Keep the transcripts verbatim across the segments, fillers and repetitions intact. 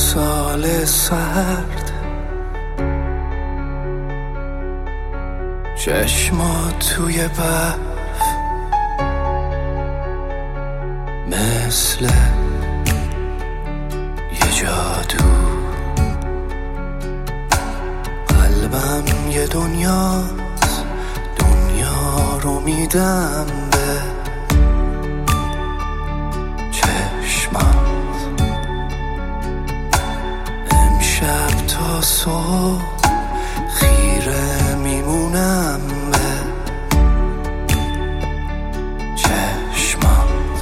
سال سرد، چشمات توی برف مثل یه جادو، قلبم یه دنیاست، دنیا رو میدم به چشمات. امشب تا صبح خیره میمونم به چشمات.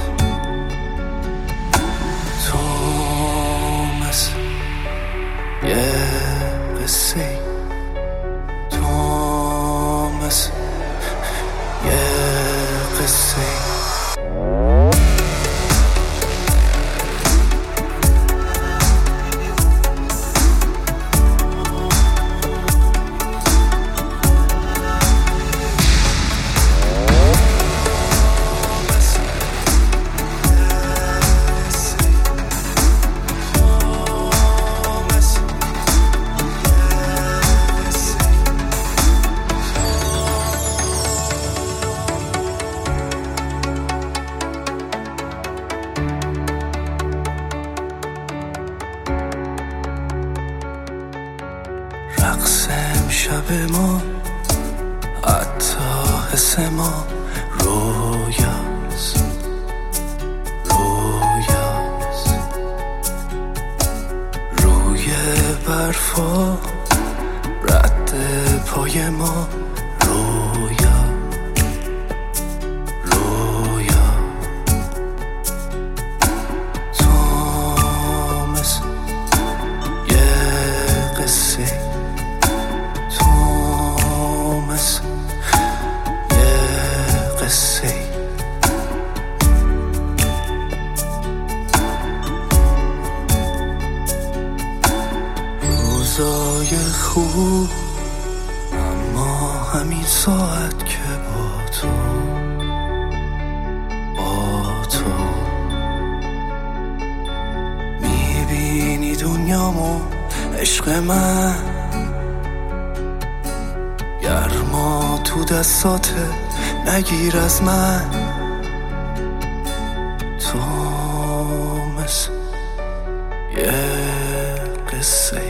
تو مثل یه قصه، تو مثل یه قصه. رقص امشب ما، حتی حس ما رویاست، رویاست. روی برفا رد پای ما رویا، رویا. تو مثل یه قصه، روزای خوب اما همین ساعت که با تو، با تو میبینی دنیامو عشق من، گرما تو دستاته نگیر از من. تو مثل یه قصه.